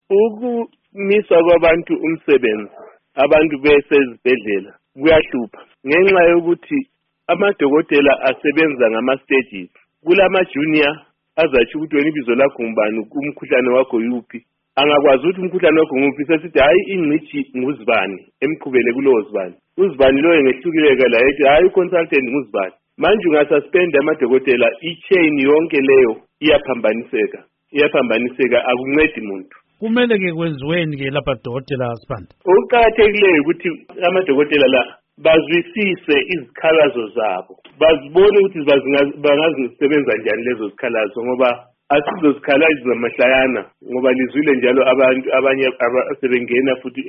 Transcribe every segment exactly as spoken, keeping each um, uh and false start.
Ukumiswa kwabantu umsebenzi abantu besezibhedlela kuyahlupha ngenxa yokuthi amadokotela asebenza ngama-stages. Kulama junior azatsho ukuthi wena ibizo lakho ngubani, umkhuhlane wakho yuphi. Angakwazi ukuthi umkhuhlane wakho nguphi, sesithi hayi ingcitshi nguzibani emqhubele kulowo zibani. Uzibani loyo ngehlukileka la ethi hayi uconsultant nguzibani. Manje ungasuspend amadokotela, i-chain yonke leyo iyaphambaniseka. Iyaphambaniseka akuncedi umuntu. Kumele ke kwenziweni ke lapha dokotela Sibanda? Okuqakathekileyo ukuthi amadokotela la bazwisise izikhalazo zabo, bazibone ukuthi bangazisebenza njani lezo zikhalazo, ngoba asizo zikhalazo zamahlayana, ngoba lizwile njalo abantu abanye abasebengena futhi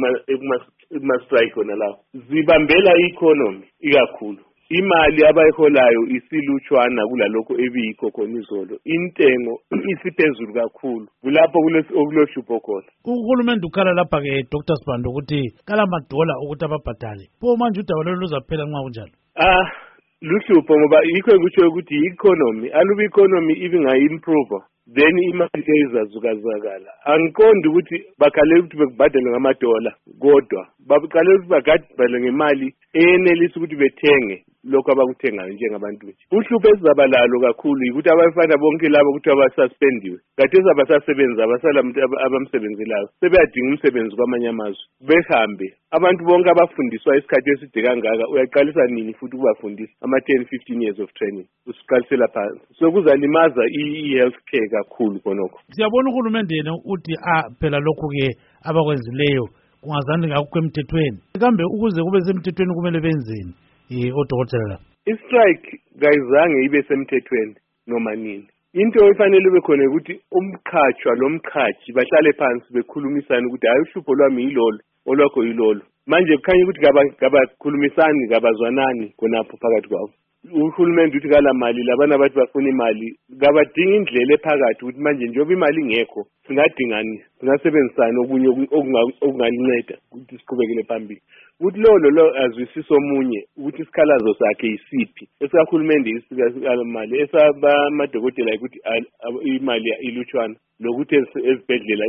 ema-strike khona lapho. Zibambela i-economy ikakhulu. Imali abayiholayo isilutshwana kulalokho ebiyikho khona izolo. Intengo isiphezulu kakhulu. Kulapho kulohlupho khona. Uhulumende ukhala lapha ke Doctor Sibanda ukuthi kala madola ukuthi ababhadale. Pho manje udaba lolu luzaphela nxa kunjalo? Ah, luhlupho ngoba yikho ekutsho ukuthi i-economy, aluba i-economy ibinga-improve, then imali izazukazakala. Angiqondi ukuthi bakhalela ukuthi bekubhadale ngamadola kodwa baqalela ukuthi bagadbale ngemali enelisa ukuthi bethenge lokho abakuthengayo njengabantu bethu. Uhlupho esizaba lalo kakhulu yikuthi abafana bonke labo ukuthi abasuspendiwe khathesi abasasebenza, abasala abamsebenzelayo sebeyadinga umsebenzi kwamanye amazwe behambe. Abantu bonke abafundiswa isikhathi eside kangaka uyaqalisa nini futhi ukubafundisa ama-ten fifteen years of training usiqalisela phansi, so kuzalimaza i-health care kakhulu khonokho. Siyabona uhulumende yena uthi ah phela lokhu ke abakwenzileyo kungazange ngakho emthethweni, kambe ukuze kube semthethweni kumele benzeni eh odokotela? I-strike kayizange ibe semthethweni noma nini. Into efanele ube khona ukuthi umqhatshwa lo mqhatshi bahlale phansi bekhulumisana ukuthi hayi uhlupho lwami yilolo olwakho yilolo. Manje kukhanya ukuthi kabakhulumisani kabazwanani khonapho phakathi kwabo. Uhulumende uthi kala mali labana bathi bafuna imali, kabadinga indlela ephakathi ukuthi manje njengoba imali ingekho singadingani, singasebenzisana okunye okungalinceda ukuthi siqhubekele phambili. Ukuthi lo lo azwisisa omunye ukuthi isikhalazo sakhe yisiphi, esahulumende isikala mali, esaba amadokotela ukuthi imali ilutshwana, lokuthi ezibhedlela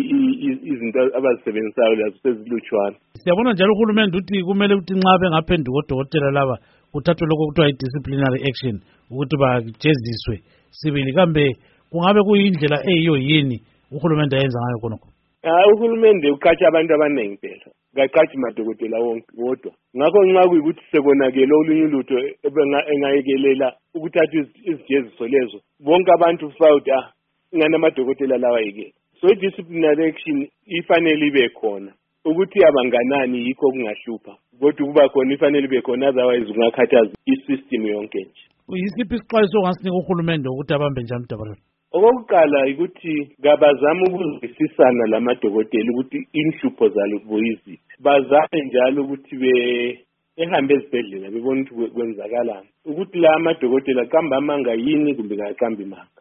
izinto abazisebenzisayo lazo sezilutshwana. Siyabona njalo uhulumende uthi kumele ukuthi nxa bengaphenduka odokotela laba kuthathwe lokho kuthiwa i-disciplinary action ukuthi bajeziswe sibili, kambe kungabe kuyindlela eyiyo yini uhulumende ayenza ngayo khonokho? Ah, uhulumende uqhatsha abantu abaningi phela, kaqhatsha amadokotela wonke wodwa. Ngakho nxa kuyikuthi sekonakele olunye ulutho engayekelela ukuthatha izijeziso lezo, bonke abantu fawuthi ah ngana amadokotela lawa yike. So i-disciplinary action ifanele ibe khona. Ukuthi abanganani yikho kungahlupha, kodwa kuba khona ifanele ibe khona, otherwise kungakhathaza i-system yonke nje. Uyisiphi isixwayiso ongasinika uhulumende ukuthi abambe njani udaba lolu? Okokuqala ukuthi kabazama ukuzwisisana lamadokotela ukuthi inhlupho zalo kuyiziphi. Bazame njalo ukuthi be ehambe ezibhedlela bebona ukuthi kwenzakalani, ukuthi la amadokotela qamba amanga yini kumbe kaqambi manga.